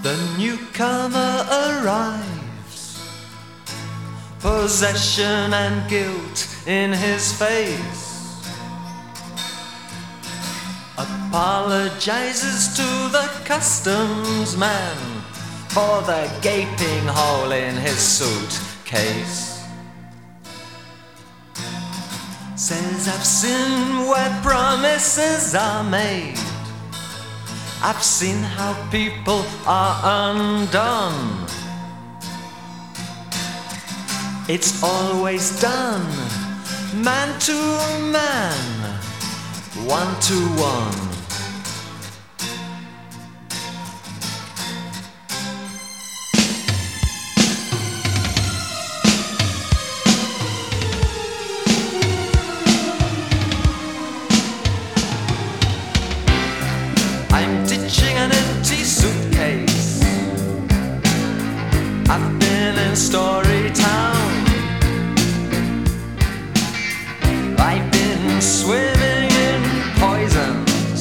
The newcomer arrives, possession and guilt in his face, apologizes to the customs man for the gaping hole in his suitcase. Says, I've seen where promises are made, I've seen how people are undone. It's always done, man to man, one to one. I'm ditching an empty suitcase. I've been in Storytown. I've been swimming in poisons,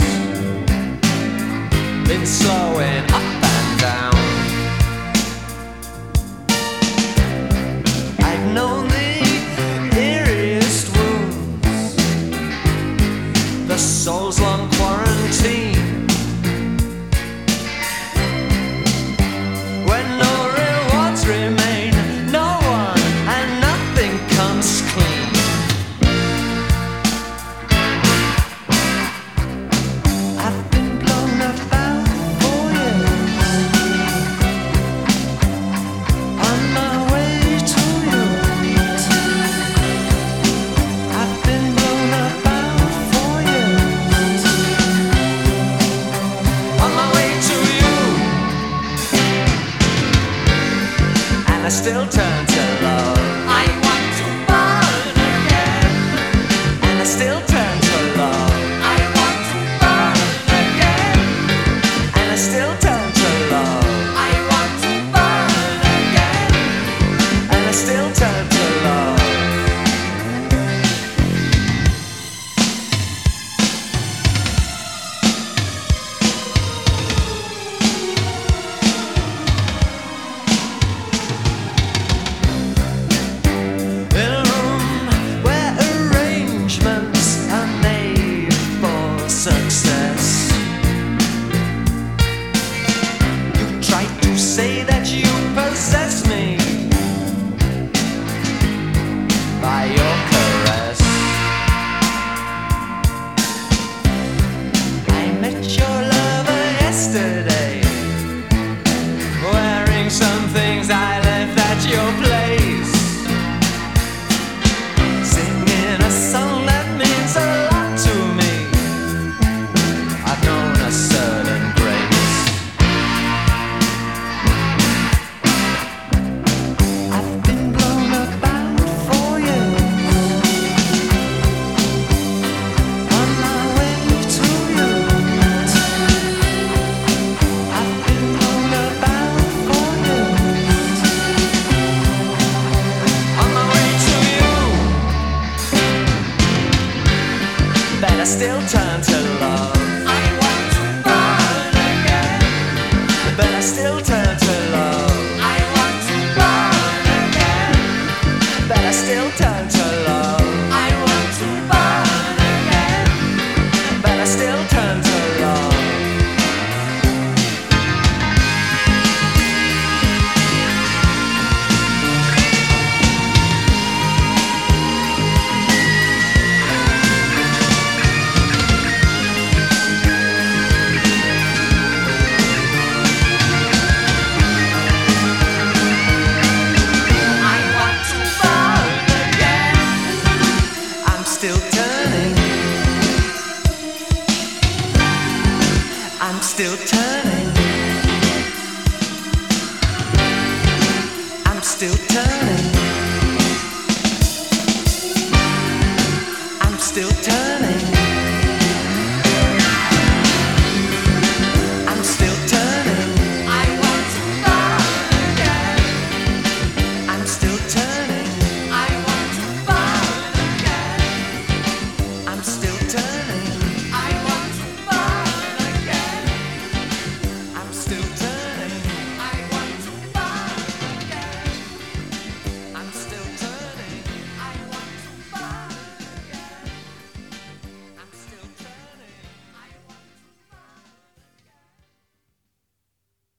been slowing up and down. I've known the eeriest wounds, the soul's long quarantine, remain, no one and nothing comes clean. I've been blown about for years, on my way to you. I've been blown about for years, on my way to you. I still turn to love. I want to burn again. And I still turn to love. I want to burn again. And I still turn to love. I want to burn again. And I still turn to love. Success. You try to say that you possess me by your caress. I met your lover yesterday, wearing some things I left at your place, singing a song that means a lot to me. I've known a certain grace. I've been blown about for years, on my way to you. I've been blown about for years, on my way to you. But I still turn to love. But I still turn to love. I want to burn again. But I still turn to love. I want to burn again. But I still turn to love. Still turning. I'm still turning. I'm still turning.